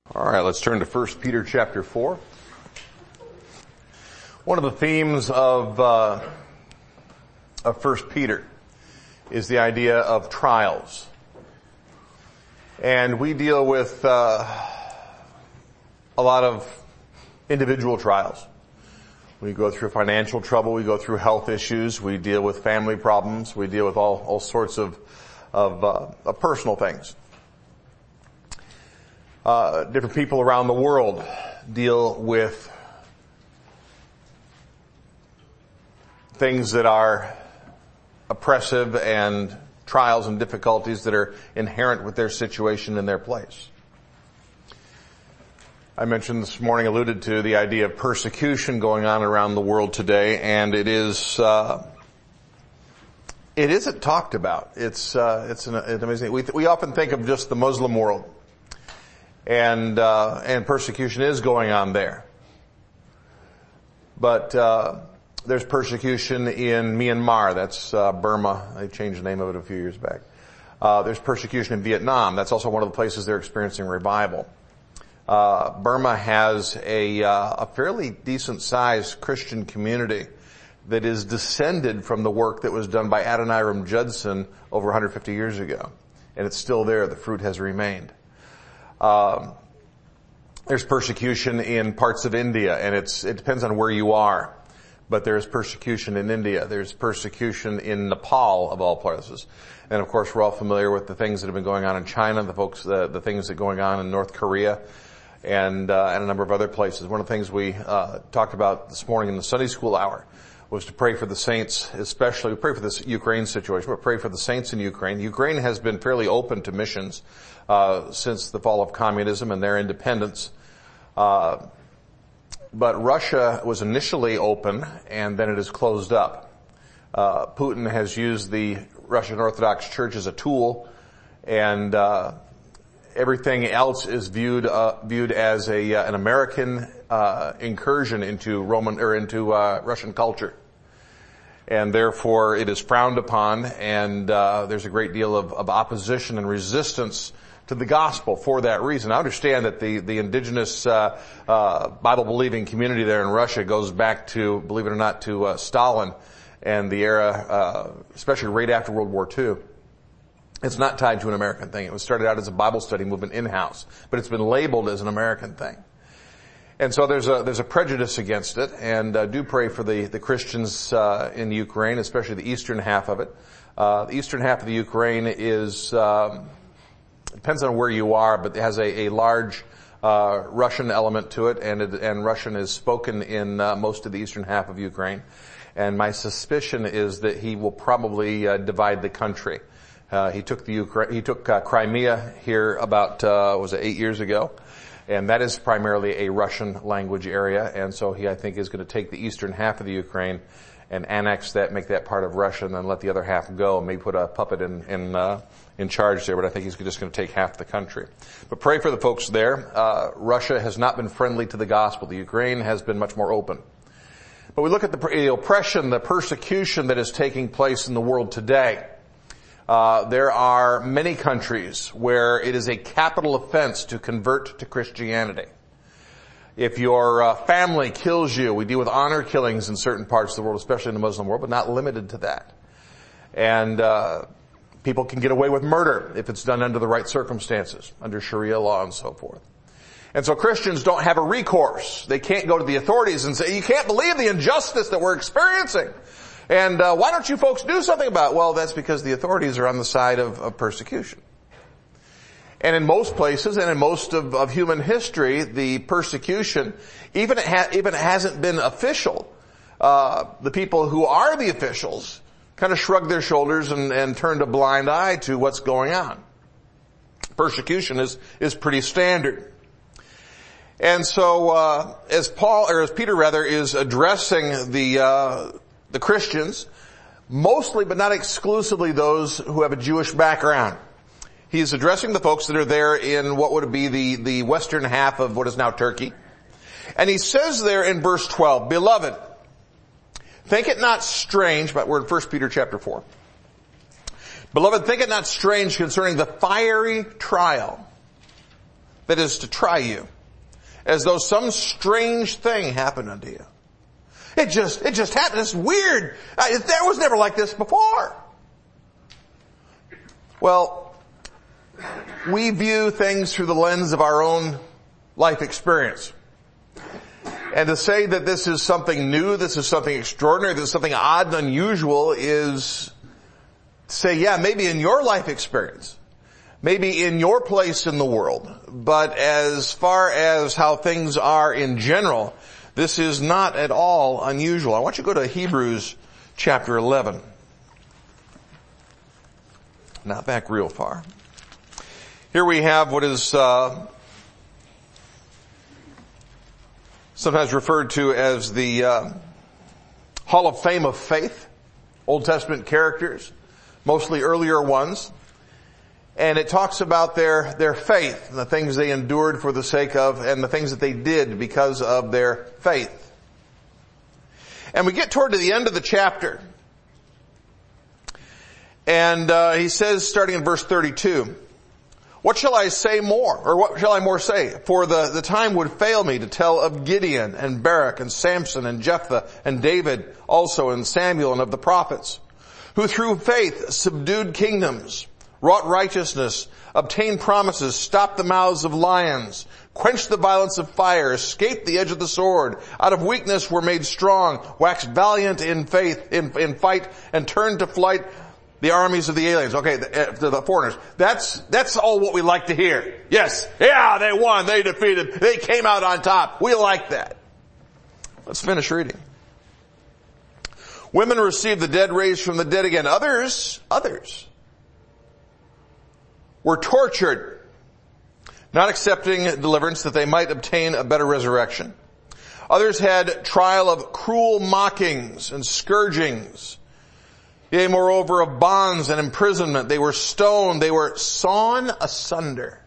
All right, let's turn to 1 Peter chapter 4. One of the themes of 1 Peter is the idea of trials. And we deal with a lot of individual trials. We go through financial trouble, we go through health issues, we deal with family problems, we deal with all sorts of personal things. Different people around the world deal with things that are oppressive and trials and difficulties that are inherent with their situation and their place. I mentioned this morning, alluded to the idea of persecution going on around the world today, and it isn't talked about. It's an amazing. We often think of just the Muslim world. And persecution is going on there. But, there's persecution in Myanmar. That's, Burma. They changed the name of it a few years back. There's persecution in Vietnam. That's also one of the places they're experiencing revival. Burma has a fairly decent sized Christian community that is descended from the work that was done by Adoniram Judson over 150 years ago. And it's still there. The fruit has remained. There's persecution in parts of India, and it depends on where you are. But there's persecution in India. There's persecution in Nepal, of all places. And of course, we're all familiar with the things that have been going on in China, the things that are going on in North Korea, and a number of other places. One of the things we talked about this morning in the Sunday school hour was to pray for the saints, especially. We pray for this Ukraine situation. We pray for the saints in Ukraine. Ukraine has been fairly open to missions since the fall of communism and their independence. But Russia was initially open, and then it is closed up. Putin has used the Russian Orthodox Church as a tool, and everything else is viewed as an American incursion into Russian culture. And therefore it is frowned upon, and there's a great deal of opposition and resistance to the gospel for that reason. I understand that the indigenous Bible-believing community there in Russia goes back to, believe it or not, to Stalin and the era, especially right after World War II. It's not tied to an American thing. It was started out as a Bible study movement in-house, but it's been labeled as an American thing. And so there's a prejudice against it, and do pray for the Christians in Ukraine, especially the eastern half of it. The eastern half of the Ukraine is depends on where you are, but it has a large Russian element to it, and Russian is spoken in most of the eastern half of Ukraine. And my suspicion is that he will probably divide the country. He took Crimea here about 8 years ago. And that is primarily a Russian language area, and so I think is going to take the eastern half of the Ukraine and annex that, make that part of Russia, and then let the other half go, and maybe put a puppet in charge there. But I think he's just going to take half the country. But pray for the folks there. Russia has not been friendly to the gospel. The Ukraine has been much more open. But we look at the oppression, the persecution that is taking place in the world today. There are many countries where it is a capital offense to convert to Christianity. If your family kills you, we deal with honor killings in certain parts of the world, especially in the Muslim world, but not limited to that. And people can get away with murder if it's done under the right circumstances, under Sharia law and so forth. And so Christians don't have a recourse. They can't go to the authorities and say, "You can't believe the injustice that we're experiencing. And why don't you folks do something about it?" Well, that's because the authorities are on the side of persecution. And in most places and in most of human history, the persecution, even it hasn't been official, the people who are the officials kind of shrug their shoulders and turned a blind eye to what's going on. Persecution is pretty standard. And so as Peter is addressing the Christians, mostly but not exclusively those who have a Jewish background. He's addressing the folks that are there in what would be the western half of what is now Turkey. And he says there in verse 12, "Beloved, think it not strange," but we're in 1 Peter chapter 4. "Beloved, think it not strange concerning the fiery trial that is to try you, as though some strange thing happened unto you. It just happened. It's weird. That was never like this before. Well, we view things through the lens of our own life experience. And to say that this is something new, this is something extraordinary, this is something odd and unusual is to say, yeah, maybe in your life experience, maybe in your place in the world, but as far as how things are in general, this is not at all unusual. I want you to go to Hebrews chapter 11. Not back real far. Here we have what is sometimes referred to as the Hall of Fame of Faith, Old Testament characters, mostly earlier ones. And it talks about their faith and the things they endured for the sake of and the things that they did because of their faith. And we get toward the end of the chapter. And he says, starting in verse 32, what shall I say more? Or what shall I more say? For the time would fail me to tell of Gideon and Barak and Samson and Jephthah and David also and Samuel and of the prophets, who through faith subdued kingdoms, wrought righteousness, obtained promises, stopped the mouths of lions, quenched the violence of fire, escaped the edge of the sword, out of weakness were made strong, waxed valiant in faith, in fight, and turned to flight the armies of the aliens. Okay, the foreigners. That's all what we like to hear. Yes. Yeah, they won. They defeated. They came out on top. We like that. Let's finish reading. Women received the dead raised from the dead again. Others were tortured, not accepting deliverance that they might obtain a better resurrection. Others had trial of cruel mockings and scourgings. Yea, moreover, of bonds and imprisonment. They were stoned. They were sawn asunder.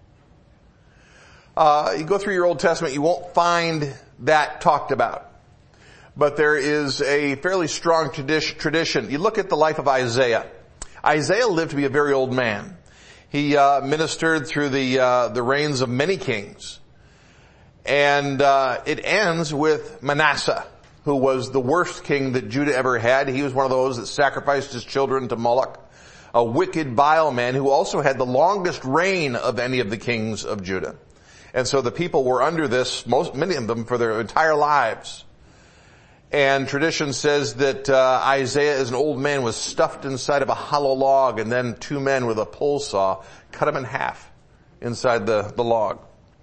You go through your Old Testament, you won't find that talked about. But there is a fairly strong tradition. You look at the life of Isaiah. Isaiah lived to be a very old man. He ministered through the reigns of many kings. And it ends with Manasseh, who was the worst king that Judah ever had. He was one of those that sacrificed his children to Moloch, a wicked, vile man who also had the longest reign of any of the kings of Judah. And so the people were under this, many of them, for their entire lives. And tradition says that Isaiah, as an old man, was stuffed inside of a hollow log, and then two men with a pole saw cut him in half inside the log.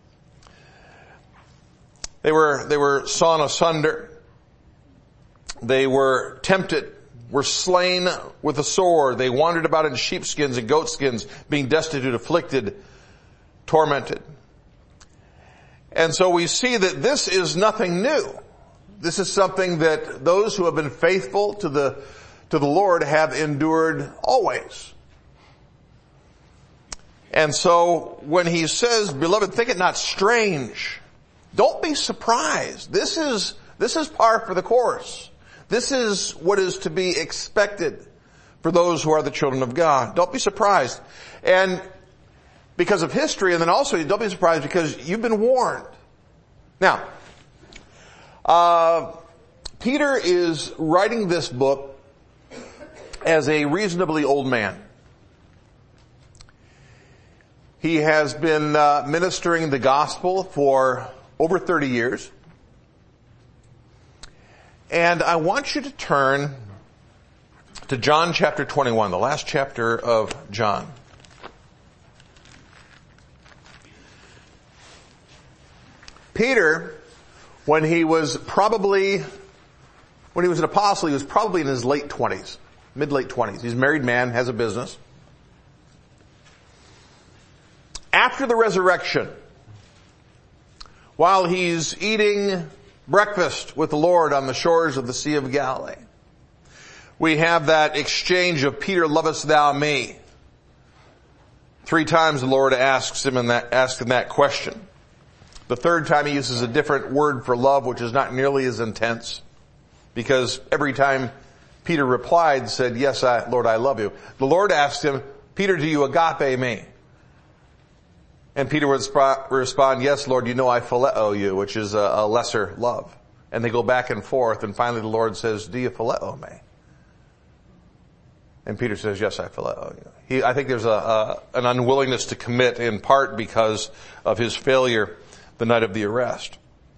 They were sawn asunder. They were tempted, were slain with a sword. They wandered about in sheepskins and goatskins, being destitute, afflicted, tormented. And so we see that this is nothing new. This is something that those who have been faithful to the Lord have endured always. And so when he says, beloved, think it not strange, don't be surprised. This is par for the course. This is what is to be expected for those who are the children of God. Don't be surprised. And because of history, and then also don't be surprised because you've been warned. Now, Peter is writing this book as a reasonably old man. He has been ministering the gospel for over 30 years. And I want you to turn to John chapter 21, the last chapter of John. Peter, when he was an apostle, he was probably in his late 20s, mid-late 20s. He's a married man, has a business. After the resurrection, while he's eating breakfast with the Lord on the shores of the Sea of Galilee, we have that exchange of Peter, lovest thou me? 3 times the Lord asks him that question. The third time he uses a different word for love, which is not nearly as intense, because every time Peter replied, said, yes, Lord, I love you. The Lord asked him, Peter, do you agape me? And Peter would respond, yes, Lord, you know I phileo you, which is a lesser love. And they go back and forth, and finally the Lord says, do you phileo me? And Peter says, yes, I phileo you. I think there's an unwillingness to commit, in part because of his failure the night of the arrest.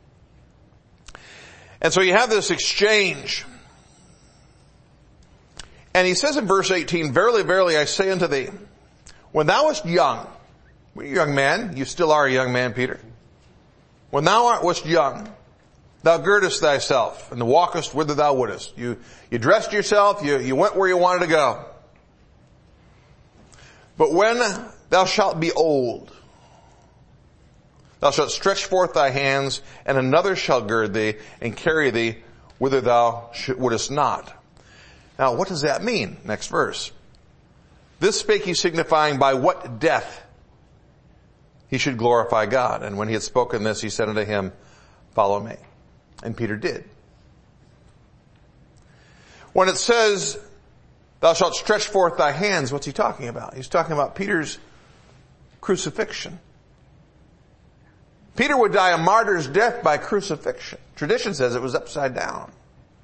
And so you have this exchange. And he says in verse 18, verily, verily, I say unto thee, when thou wast young, you're a young man, you still are a young man, Peter. When thou wast young, thou girdest thyself and walkest whither thou wouldest. You dressed yourself, you went where you wanted to go. But when thou shalt be old, thou shalt stretch forth thy hands, and another shall gird thee and carry thee whither thou wouldest not. Now, what does that mean? Next verse. This spake he, signifying by what death he should glorify God. And when he had spoken this, he said unto him, follow me. And Peter did. When it says, thou shalt stretch forth thy hands, what's he talking about? He's talking about Peter's crucifixion. Peter would die a martyr's death by crucifixion. Tradition says it was upside down.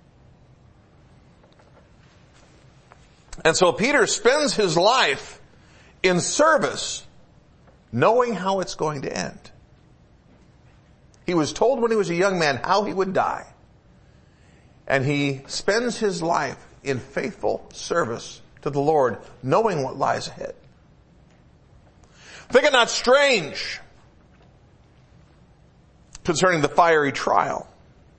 And so Peter spends his life in service, knowing how it's going to end. He was told when he was a young man how he would die. And he spends his life in faithful service to the Lord, knowing what lies ahead. Think it not strange concerning the fiery trial.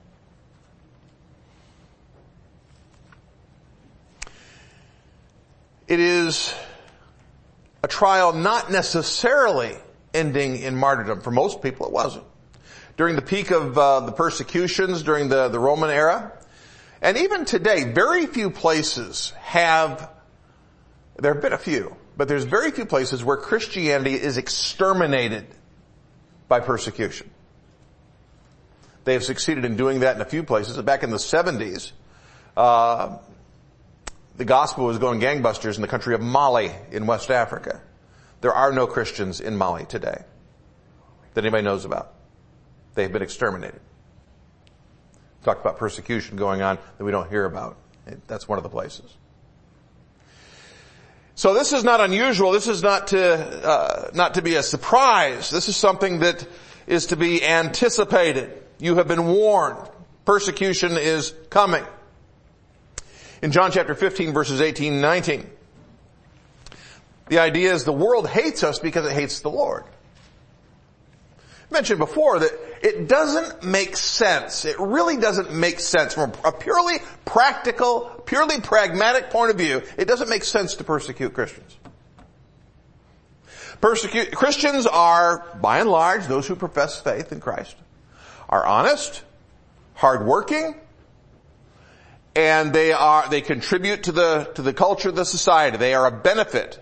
It is a trial not necessarily ending in martyrdom. For most people it wasn't. During the peak of the persecutions during the Roman era, and even today, very few places have, there have been a few, but there's very few places where Christianity is exterminated by persecution. They have succeeded in doing that in a few places. Back in the 70s, the gospel was going gangbusters in the country of Mali in West Africa. There are no Christians in Mali today that anybody knows about. They've been exterminated. Talked about persecution going on that we don't hear about. That's one of the places. So this is not unusual. This is not to be a surprise. This is something that is to be anticipated. You have been warned. Persecution is coming. In John chapter 15 verses 18 and 19, the idea is the world hates us because it hates the Lord. I mentioned before that it doesn't make sense. It really doesn't make sense from a purely practical, purely pragmatic point of view. It doesn't make sense to persecute Christians. Christians are, by and large, those who profess faith in Christ, are honest, hardworking, and they contribute to the culture of the society. They are a benefit.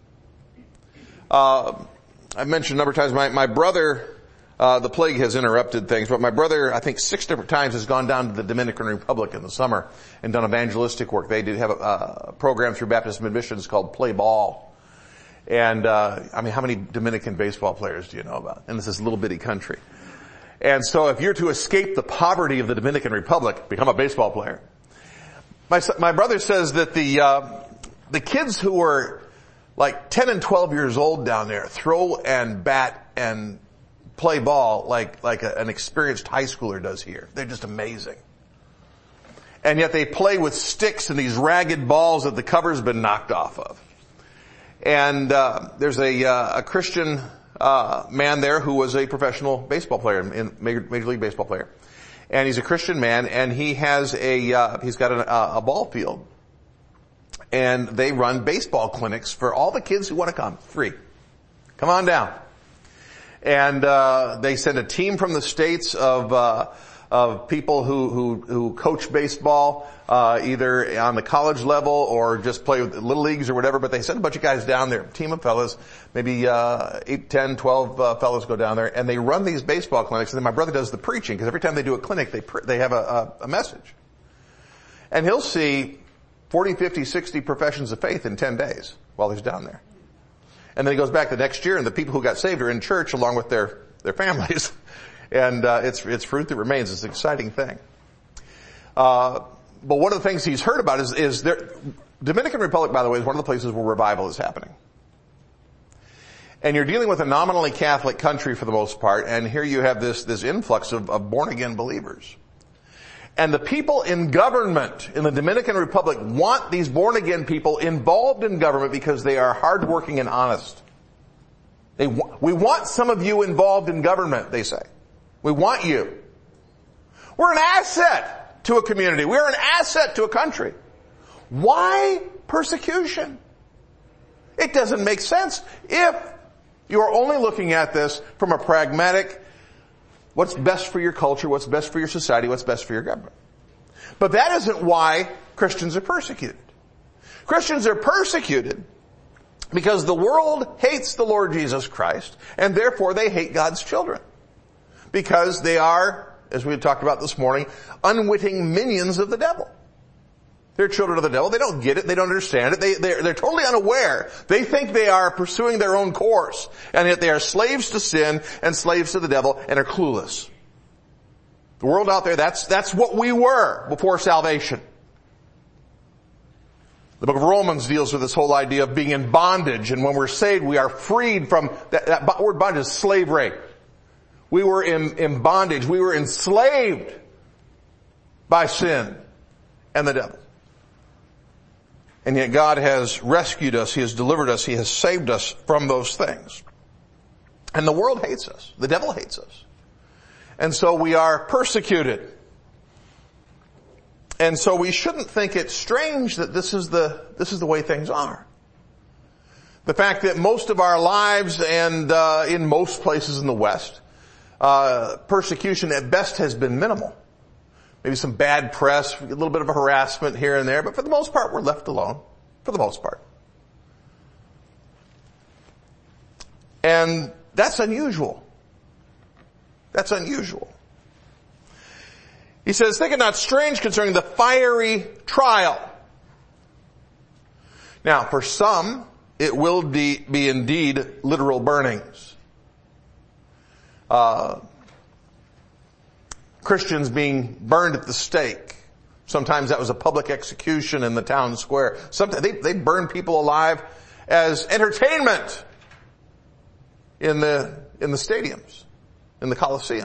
I mentioned a number of times my brother, the plague has interrupted things, but my brother, I think 6 different times, has gone down to the Dominican Republic in the summer and done evangelistic work. They do have a program through Baptist Missions called Play Ball. And, how many Dominican baseball players do you know about? And this is a little bitty country. And so if you're to escape the poverty of the Dominican Republic, become a baseball player. My brother says that the kids who were like 10 and 12 years old down there throw and bat and play ball like an experienced high schooler does here. They're just amazing. And yet they play with sticks and these ragged balls that the cover's been knocked off of. And there's a Christian man there who was a professional baseball player, Major League Baseball player. And he's a Christian man, and he's got a ball field. And they run baseball clinics for all the kids who want to come, free. Come on down. And they send a team from the States of people who coach baseball, either on the college level or just play with little leagues or whatever, but they send a bunch of guys down there, a team of fellas, maybe 8, 10, 12 fellas go down there, and they run these baseball clinics, and then my brother does the preaching, because every time they do a clinic, they have a message. And he'll see 40, 50, 60 professions of faith in 10 days while he's down there. And then he goes back the next year, and the people who got saved are in church along with their families. And it's fruit that remains. It's an exciting thing. But one of the things he's heard about is Dominican Republic, by the way, is one of the places where revival is happening. And you're dealing with a nominally Catholic country for the most part, and here you have this influx of born-again believers. And the people in government in the Dominican Republic want these born-again people involved in government because they are hardworking and honest. We want some of you involved in government, they say. We want you. We're an asset to a community. We're an asset to a country. Why persecution? It doesn't make sense if you are only looking at this from a pragmatic, what's best for your culture, what's best for your society, what's best for your government. But that isn't why Christians are persecuted. Christians are persecuted because the world hates the Lord Jesus Christ, and therefore they hate God's children. Because they are, as we had talked about this morning, unwitting minions of the devil. They're children of the devil. They don't get it. They don't understand it. They're totally unaware. They think they are pursuing their own course, and yet they are slaves to sin and slaves to the devil and are clueless. The world out there, that's what we were before salvation. The book of Romans deals with this whole idea of being in bondage, and when we're saved, we are freed from that word bondage is slavery. We were in bondage. We were enslaved by sin and the devil. And yet God has rescued us. He has delivered us. He has saved us from those things. And the world hates us. The devil hates us. And so we are persecuted. And so we shouldn't think it's strange that this is the way things are. The fact that most of our lives and in most places in the West, persecution at best has been minimal. Maybe some bad press, a little bit of harassment here and there, but for the most part, we're left alone. For the most part. And that's unusual. That's unusual. He says, think it not strange concerning the fiery trial. Now, for some, it will be indeed literal burnings. Christians being burned at the stake. Sometimes that was a public execution in the town square. Sometimes they burn people alive as entertainment in the stadiums, in the Colosseum.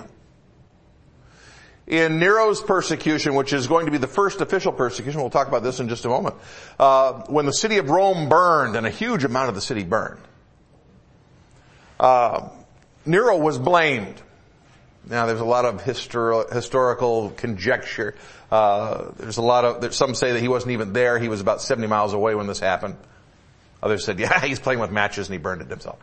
In Nero's persecution, which is going to be the first official persecution, we'll talk about this in just a moment, when the city of Rome burned, and a huge amount of the city burned, Nero was blamed. Now, there's a lot of historical conjecture. Some say that he wasn't even there. He was about 70 miles away when this happened. Others said, yeah, he's playing with matches and he burned it himself.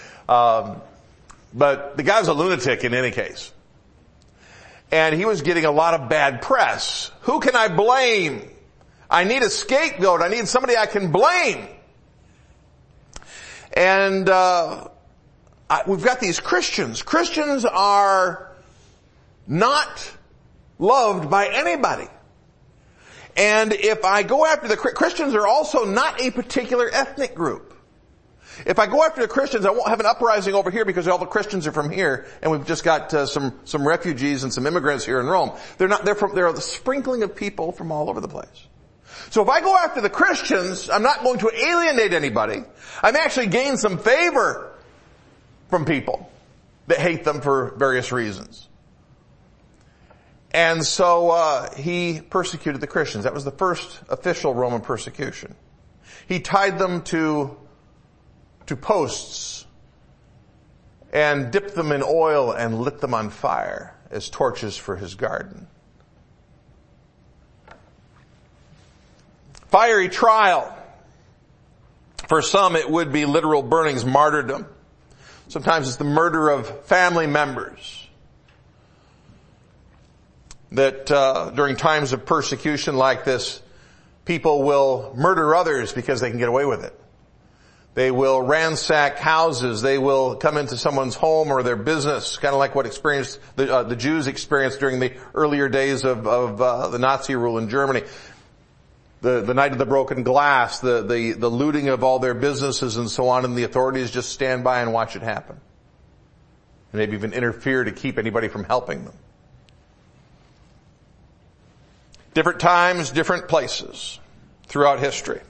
But the guy was a lunatic in any case. And he was getting a lot of bad press. Who can I blame? I need a scapegoat. I need somebody I can blame. And we've got these Christians. Christians are not loved by anybody. And if I go after the Christians are also not a particular ethnic group. If I go after the Christians, I won't have an uprising over here because all the Christians are from here, and we've just got some refugees and some immigrants here in Rome. They're the sprinkling of people from all over the place. So if I go after the Christians, I'm not going to alienate anybody. I'm actually gain some favor from people that hate them for various reasons. And so he persecuted the Christians. That was the first official Roman persecution. He tied them to posts and dipped them in oil and lit them on fire as torches for his garden. Fiery trial. For some it would be literal burnings, martyrdom. Sometimes it's the murder of family members. That during times of persecution like this, people will murder others because they can get away with it. They will ransack houses. They will come into someone's home or their business, kind of like what the Jews experienced during the earlier days of the Nazi rule in Germany. the night of the broken glass, the looting of all their businesses and so on, and the authorities just stand by and watch it happen. And maybe even interfere to keep anybody from helping them. Different times, different places throughout history.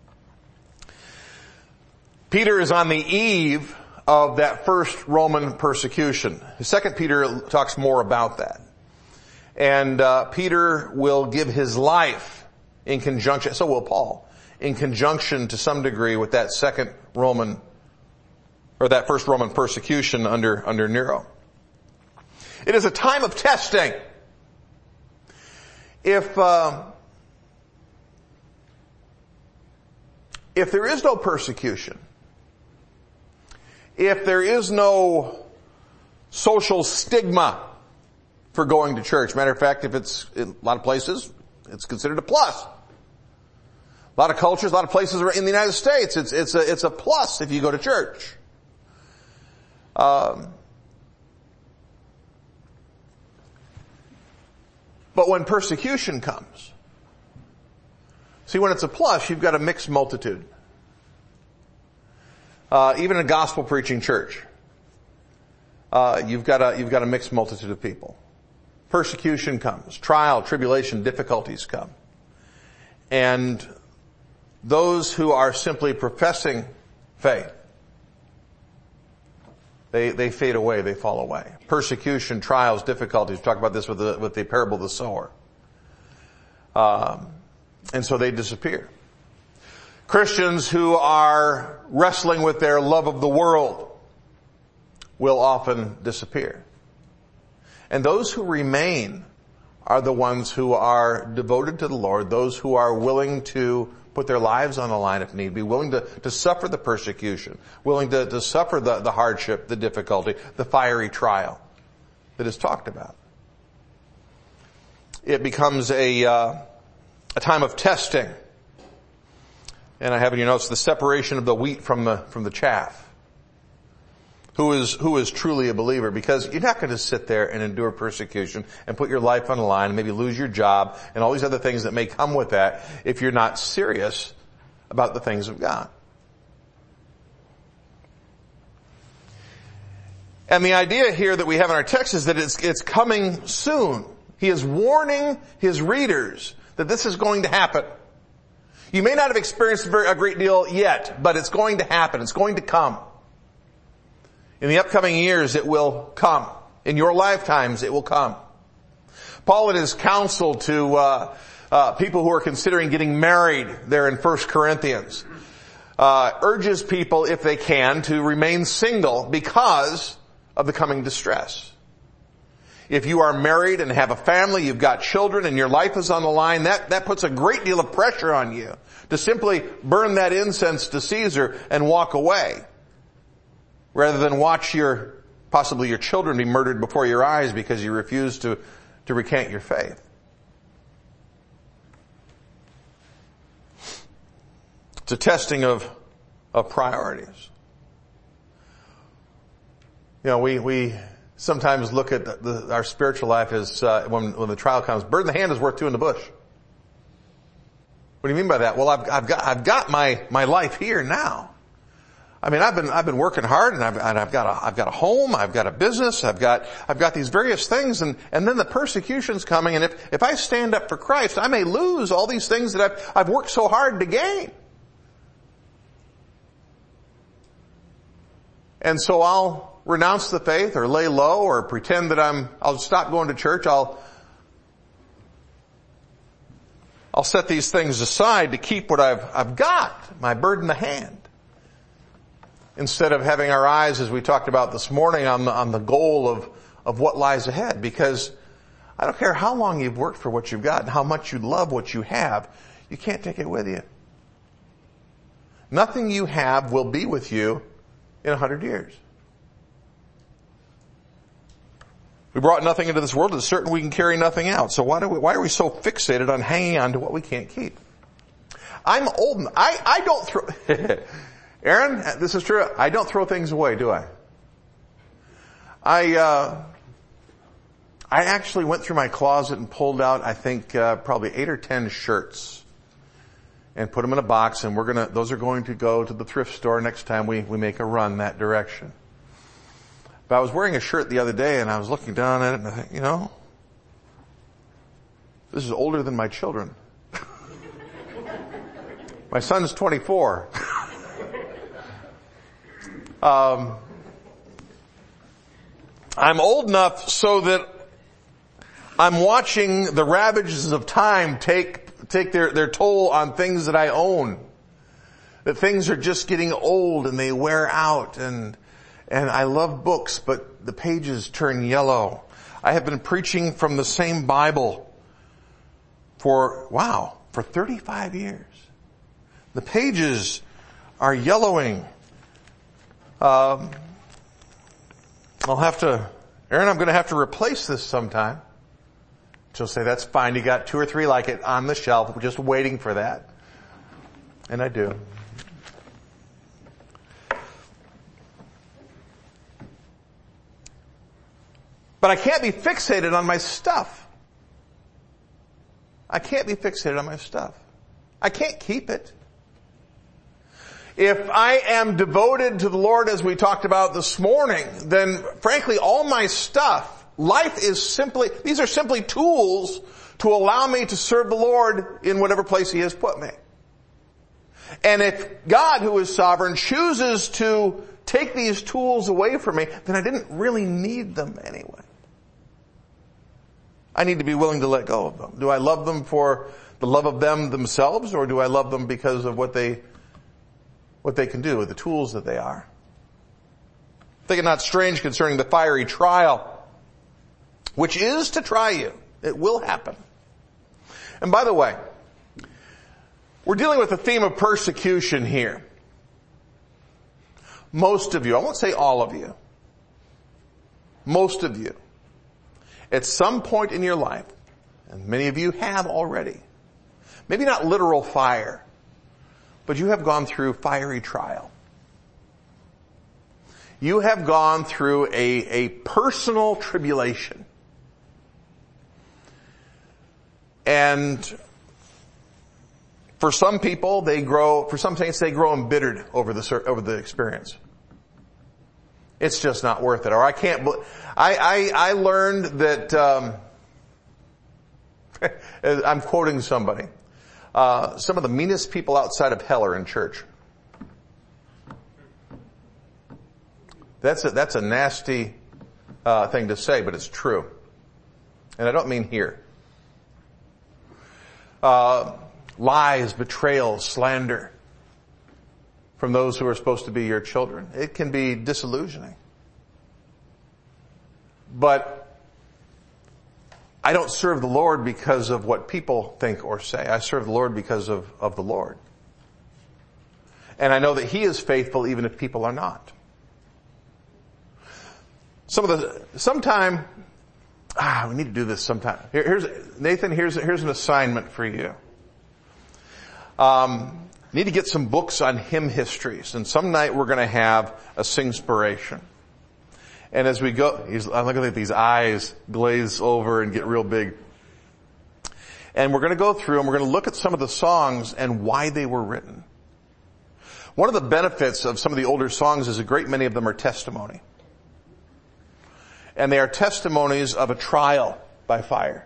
Peter is on the eve of that first Roman persecution. 2 Peter talks more about that. And Peter will give his life in conjunction, so will Paul, in conjunction to some degree with that second Roman, or that first Roman persecution under Nero. It is a time of testing. If there is no persecution, if there is no social stigma for going to church, matter of fact, if it's in a lot of places, it's considered a plus. A lot of cultures, a lot of places in the United States, it's a plus if you go to church. But when persecution comes, see, when it's a plus, you've got a mixed multitude. Even in a gospel preaching church, you've got a mixed multitude of people. Persecution comes, trial, tribulation, difficulties come. And those who are simply professing faith, they fade away, they fall away. Persecution, trials, difficulties. We talk about this with the parable of the sower. And so they disappear. Christians who are wrestling with their love of the world will often disappear. And those who remain are the ones who are devoted to the Lord, those who are willing to put their lives on the line if need be, willing to suffer the persecution, willing to suffer the hardship, the difficulty, the fiery trial that is talked about. It becomes a time of testing. And I have in your notes the separation of the wheat from the chaff. Who is truly a believer? Because you're not going to sit there and endure persecution and put your life on the line and maybe lose your job and all these other things that may come with that if you're not serious about the things of God. And the idea here that we have in our text is that it's coming soon. He is warning his readers that this is going to happen. You may not have experienced a great deal yet, but it's going to happen. It's going to come. In the upcoming years, it will come. In your lifetimes, it will come. Paul, in his counsel to people who are considering getting married there in 1 Corinthians, urges people, if they can, to remain single because of the coming distress. If you are married and have a family, you've got children, and your life is on the line, that puts a great deal of pressure on you to simply burn that incense to Caesar and walk away, rather than watch possibly your children be murdered before your eyes because you refuse to recant your faith. It's a testing of priorities. You know, we sometimes look at our spiritual life as when the trial comes, bird in the hand is worth two in the bush. What do you mean by that? Well, I've got my life here now. I mean, I've been working hard, and I've got a home, I've got a business, I've got these various things, and then the persecution's coming, and if I stand up for Christ, I may lose all these things that I've worked so hard to gain. And so I'll renounce the faith, or lay low, or pretend that I'll stop going to church. I'll set these things aside to keep what I've got, my bird in the hand. Instead of having our eyes, as we talked about this morning, on the goal of what lies ahead. Because I don't care how long you've worked for what you've got and how much you love what you have, you can't take it with you. Nothing you have will be with you in 100 years. We brought nothing into this world. It's certain we can carry nothing out. So why are we so fixated on hanging on to what we can't keep? I'm old. I don't throw... Aaron, this is true. I don't throw things away, do I? I actually went through my closet and pulled out, I think, probably 8 or 10 shirts and put them in a box, and those are going to go to the thrift store next time we make a run that direction. But I was wearing a shirt the other day, and I was looking down at it, and I think, this is older than my children. My son's 24. I'm old enough so that I'm watching the ravages of time take their toll on things that I own. That things are just getting old and they wear out, and I love books, but the pages turn yellow. I have been preaching from the same Bible for 35 years. The pages are yellowing. Aaron, I'm going to have to replace this sometime. She'll say, that's fine. You got 2 or 3 like it on the shelf. We're just waiting for that. And I do. But I can't be fixated on my stuff. I can't be fixated on my stuff. I can't keep it. If I am devoted to the Lord, as we talked about this morning, then frankly, all my stuff, these are simply tools to allow me to serve the Lord in whatever place He has put me. And if God, who is sovereign, chooses to take these tools away from me, then I didn't really need them anyway. I need to be willing to let go of them. Do I love them for the love of them themselves, or do I love them because of what they can do with the tools that they are? Think it not strange concerning the fiery trial, which is to try you. It will happen. And by the way, we're dealing with the theme of persecution here. Most of you, I won't say all of you, most of you, at some point in your life, and many of you have already, maybe not literal fire, but you have gone through fiery trial. You have gone through a personal tribulation. And for some people, for some saints, they grow embittered over the experience. It's just not worth it. Or I learned that, I'm quoting somebody, some of the meanest people outside of hell are in church. That's a nasty, thing to say, but it's true. And I don't mean here. Lies, betrayal, slander from those who are supposed to be your children. It can be disillusioning. But I don't serve the Lord because of what people think or say. I serve the Lord because of the Lord. And I know that He is faithful even if people are not. Sometime, we need to do this sometime. Nathan, here's an assignment for you. Need to get some books on hymn histories, and some night we're going to have a Singspiration. And as we go, I'm looking at these eyes glaze over and get real big. And we're going to go through and we're going to look at some of the songs and why they were written. One of the benefits of some of the older songs is a great many of them are testimony. And they are testimonies of a trial by fire.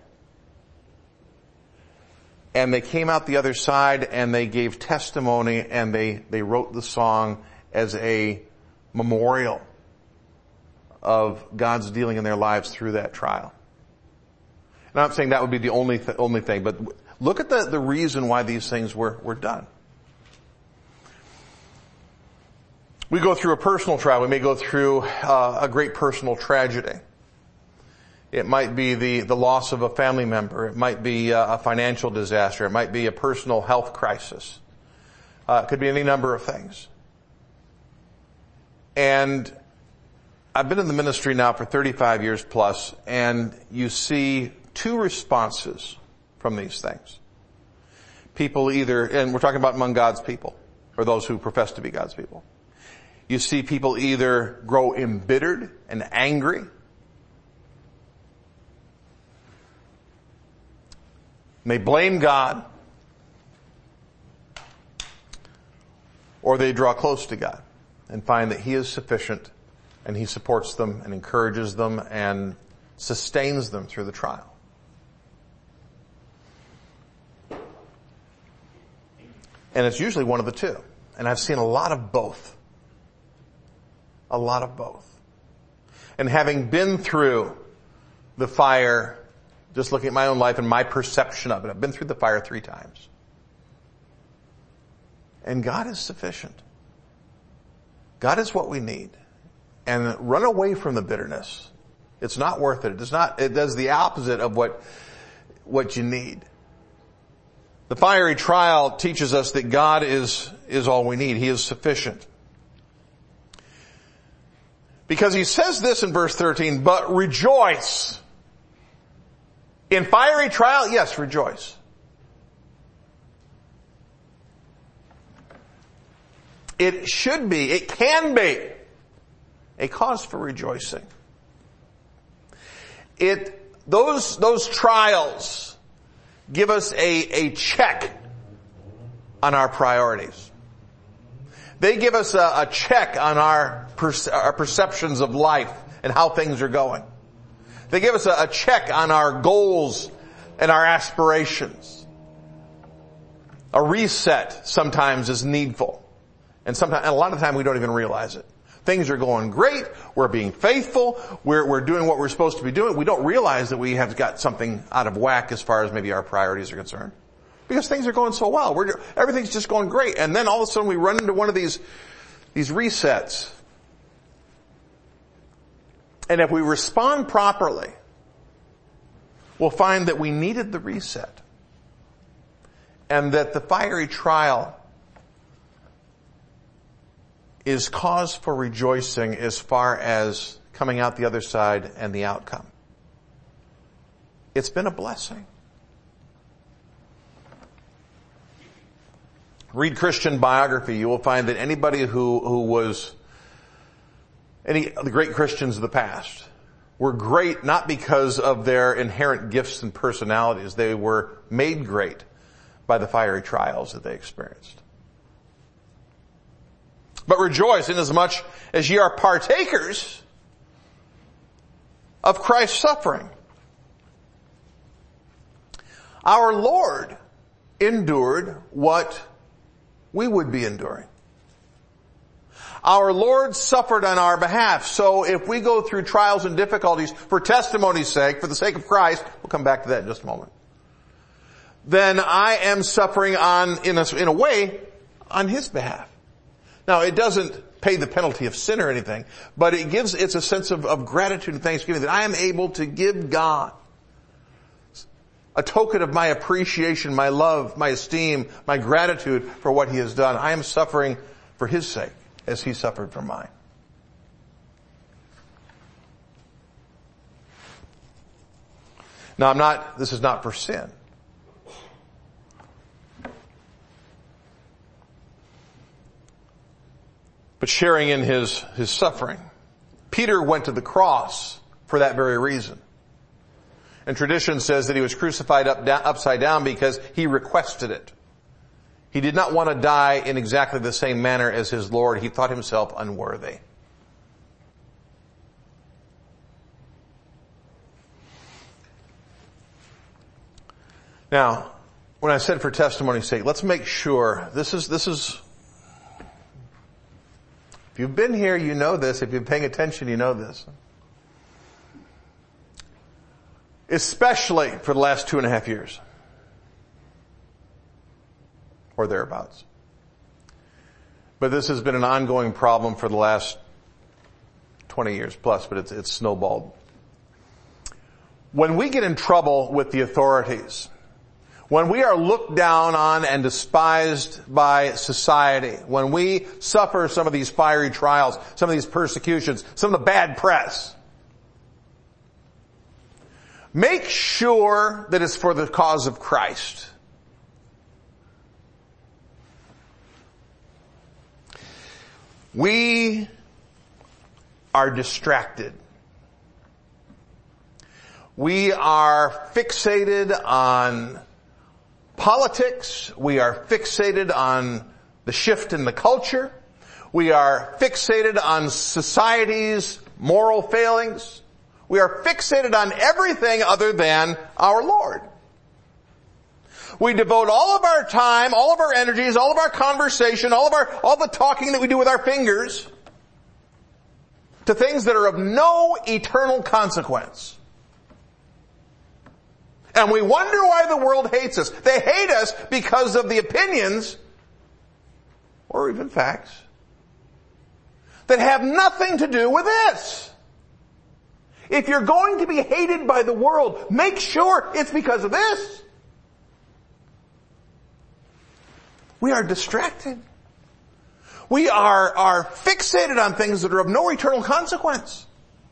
And they came out the other side and they gave testimony, and they wrote the song as a memorial of God's dealing in their lives through that trial. And I'm not saying that would be the only thing, but look at the reason why these things were done. We go through a personal trial. We may go through a great personal tragedy. It might be the loss of a family member. It might be a financial disaster. It might be a personal health crisis. It could be any number of things. And I've been in the ministry now for 35 years plus, and you see two responses from these things. People either, and we're talking about among God's people, or those who profess to be God's people. You see people either grow embittered and angry. They blame God. or they draw close to God and find that He is sufficient and He supports them and encourages them and sustains them through the trial. And it's usually one of the two. And I've seen a lot of both. A lot of both. And having been through the fire, just looking at my own life and my perception of it, I've been through the fire 3 times. And God is sufficient. God is what we need. And run away from the bitterness. It's not worth it. It does the opposite of what you need. The fiery trial teaches us that God is all we need. He is sufficient. Because He says this in verse 13, but rejoice. In fiery trial, yes, rejoice. It should be, it can be a cause for rejoicing. Those trials give us a check on our priorities. They give us a check on our perceptions of life and how things are going. They give us a check on our goals and our aspirations. A reset sometimes is needful. And a lot of the time we don't even realize it. Things are going great. We're being faithful. We're doing what we're supposed to be doing. We don't realize that we have got something out of whack as far as maybe our priorities are concerned. Because things are going so well. Everything's just going great. And then all of a sudden we run into one of these resets. And if we respond properly, we'll find that we needed the reset. And that the fiery trial is cause for rejoicing as far as coming out the other side and the outcome. It's been a blessing. Read Christian biography. You will find that anybody who was any of the great Christians of the past were great not because of their inherent gifts and personalities. They were made great by the fiery trials that they experienced. But rejoice inasmuch as ye are partakers of Christ's suffering. Our Lord endured what we would be enduring. Our Lord suffered on our behalf. So if we go through trials and difficulties for testimony's sake, for the sake of Christ, we'll come back to that in just a moment, then I am suffering in a way on His behalf. Now, it doesn't pay the penalty of sin or anything, but it's a sense of gratitude and thanksgiving that I am able to give God a token of my appreciation, my love, my esteem, my gratitude for what He has done. I am suffering for His sake as He suffered for mine. Now, this is not for sin. But sharing in his suffering. Peter went to the cross for that very reason. And tradition says that he was crucified upside down because he requested it. He did not want to die in exactly the same manner as his Lord. He thought himself unworthy. Now, when I said for testimony's sake, let's make sure this is if you've been here, you know this. If you're paying attention, you know this. Especially for the last 2.5 years. Or thereabouts. But this has been an ongoing problem for the last 20 years plus, but it's snowballed. When we get in trouble with the authorities, when we are looked down on and despised by society, when we suffer some of these fiery trials, some of these persecutions, some of the bad press, make sure that it's for the cause of Christ. We are distracted. We are fixated on politics. We are fixated on the shift in the culture. We are fixated on society's moral failings. We are fixated on everything other than our Lord. We devote all of our time, all of our energies, all of our conversation, all the talking that we do with our fingers to things that are of no eternal consequence. And we wonder why the world hates us. They hate us because of the opinions, or even facts, that have nothing to do with this. If you're going to be hated by the world, make sure it's because of this. We are distracted. We are fixated on things that are of no eternal consequence.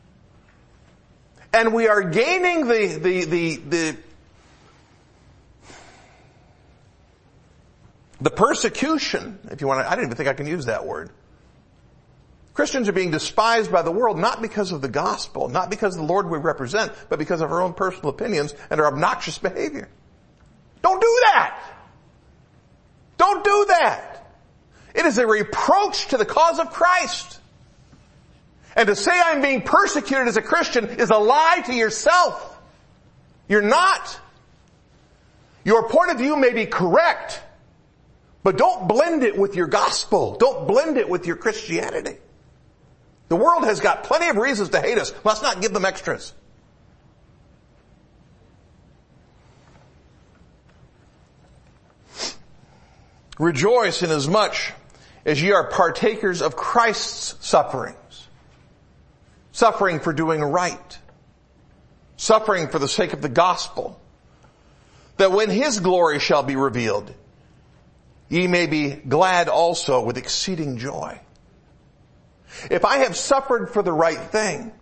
And we are gaining the persecution, if you want to, I didn't even think I can use that word. Christians are being despised by the world not because of the gospel, not because of the Lord we represent, but because of our own personal opinions and our obnoxious behavior. Don't do that! Don't do that! It is a reproach to the cause of Christ. And to say I'm being persecuted as a Christian is a lie to yourself. You're not. Your point of view may be correct, but don't blend it with your gospel. Don't blend it with your Christianity. The world has got plenty of reasons to hate us. Let's not give them extras. Rejoice inasmuch as ye are partakers of Christ's sufferings. Suffering for doing right. Suffering for the sake of the gospel. That when His glory shall be revealed, ye may be glad also with exceeding joy. If I have suffered for the right thing,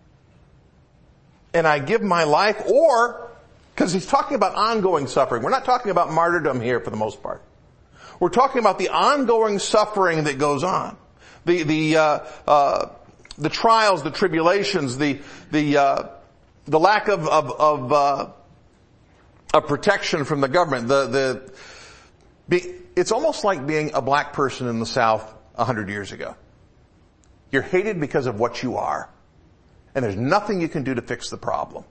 and I give my life, or, because he's talking about ongoing suffering. We're not talking about martyrdom here for the most part. We're talking about the ongoing suffering that goes on. The trials, the tribulations, the lack of protection from the government. It's almost like being a black person in the South 100 years ago. You're hated because of what you are. And there's nothing you can do to fix the problem.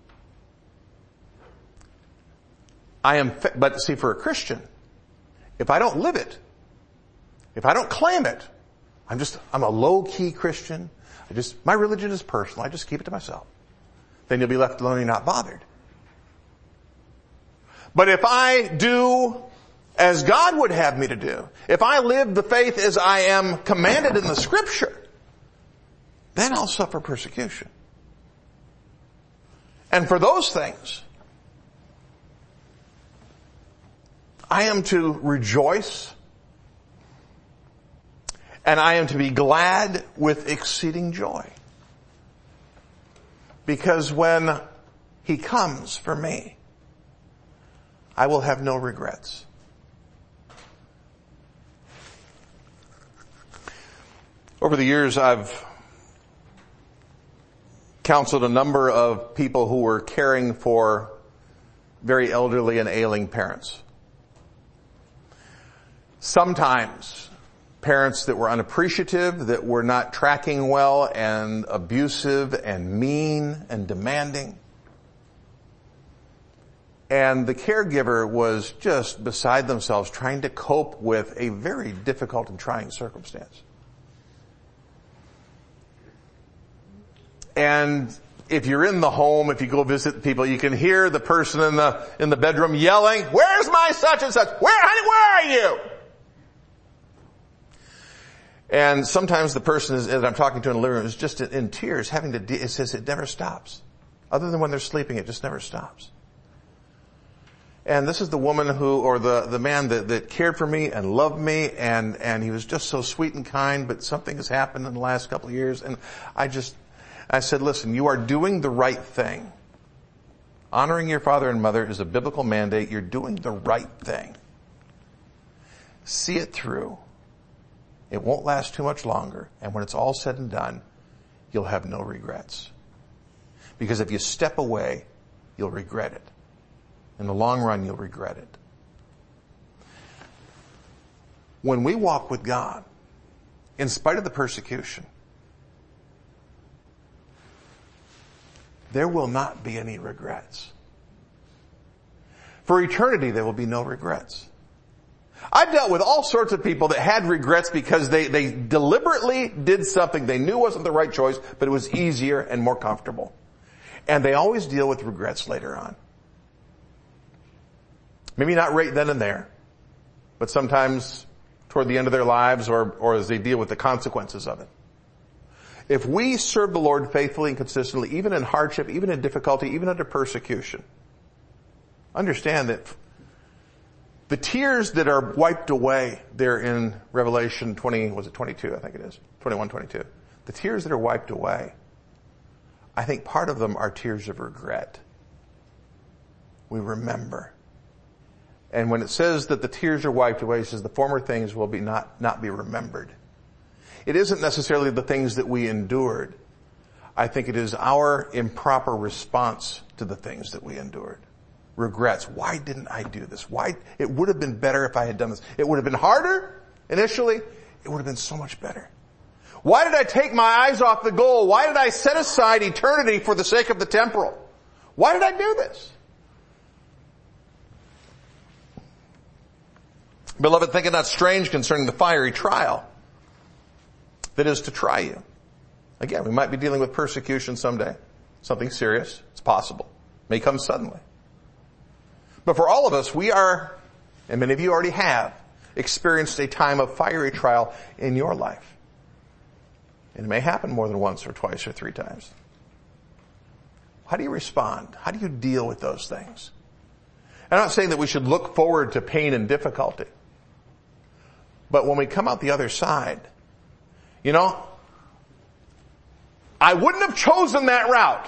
But see, for a Christian, if I don't live it, if I don't claim it, I'm a low-key Christian. My religion is personal. I just keep it to myself. Then you'll be left alone and not bothered. But if I do as God would have me to do, if I live the faith as I am commanded in the Scripture, then I'll suffer persecution. And for those things, I am to rejoice, and I am to be glad with exceeding joy. Because when He comes for me, I will have no regrets. Over the years, I've counseled a number of people who were caring for very elderly and ailing parents. Sometimes parents that were unappreciative, that were not tracking well, and abusive and mean and demanding. And the caregiver was just beside themselves trying to cope with a very difficult and trying circumstance. And if you're in the home, if you go visit people, you can hear the person in the bedroom yelling, "Where's my such and such? Honey, where are you?" And sometimes the person that I'm talking to in the living room is just in tears, it says it never stops. Other than when they're sleeping, it just never stops. And this is the woman or the man that cared for me and loved me, and he was just so sweet and kind, but something has happened in the last couple of years, and I said, listen, you are doing the right thing. Honoring your father and mother is a biblical mandate. You're doing the right thing. See it through. It won't last too much longer. And when it's all said and done, you'll have no regrets. Because if you step away, you'll regret it. In the long run, you'll regret it. when we walk with God, in spite of the persecution, there will not be any regrets. For eternity, there will be no regrets. I've dealt with all sorts of people that had regrets because they deliberately did something they knew wasn't the right choice, but it was easier and more comfortable. And they always deal with regrets later on. Maybe not right then and there, but sometimes toward the end of their lives or as they deal with the consequences of it. If we serve the Lord faithfully and consistently, even in hardship, even in difficulty, even under persecution, understand that the tears that are wiped away there in Revelation 22, I think it is, 21, 22. The tears that are wiped away, I think part of them are tears of regret. We remember. And when it says that the tears are wiped away, it says the former things will be not be remembered. It isn't necessarily the things that we endured. I think it is our improper response to the things that we endured. Regrets. Why didn't I do this? Why? It would have been better if I had done this. It would have been harder initially. It would have been so much better. Why did I take my eyes off the goal? Why did I set aside eternity for the sake of the temporal? Why did I do this? Beloved, think it not strange concerning the fiery trial that is to try you. Again, we might be dealing with persecution someday. Something serious. It's possible. May come suddenly. But for all of us, we are, and many of you already have, experienced a time of fiery trial in your life. And it may happen more than once or twice or three times. How do you respond? How do you deal with those things? I'm not saying that we should look forward to pain and difficulty. But when we come out the other side, I wouldn't have chosen that route.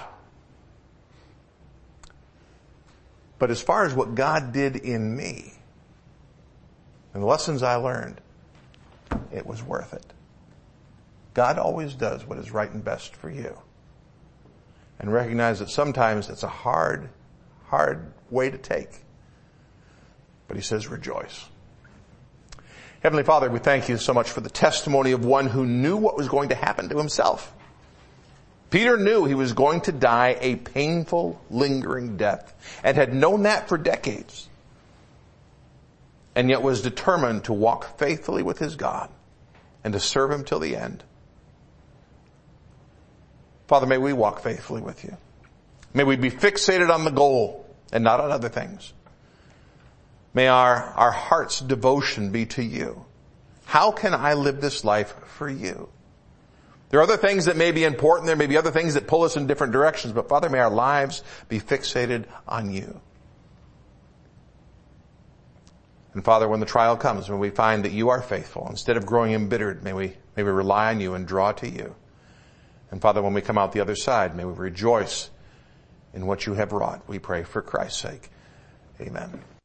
But as far as what God did in me and the lessons I learned, it was worth it. God always does what is right and best for you. And recognize that sometimes it's a hard way to take. But he says, rejoice. Heavenly Father, we thank you so much for the testimony of one who knew what was going to happen to himself. Peter knew he was going to die a painful, lingering death and had known that for decades. And yet was determined to walk faithfully with his God and to serve him till the end. Father, may we walk faithfully with you. May we be fixated on the goal and not on other things. May our heart's devotion be to you. How can I live this life for you? There are other things that may be important. There may be other things that pull us in different directions. But Father, may our lives be fixated on you. And Father, when the trial comes, when we find that you are faithful, instead of growing embittered, may we rely on you and draw to you. And Father, when we come out the other side, may we rejoice in what you have wrought. We pray for Christ's sake. Amen.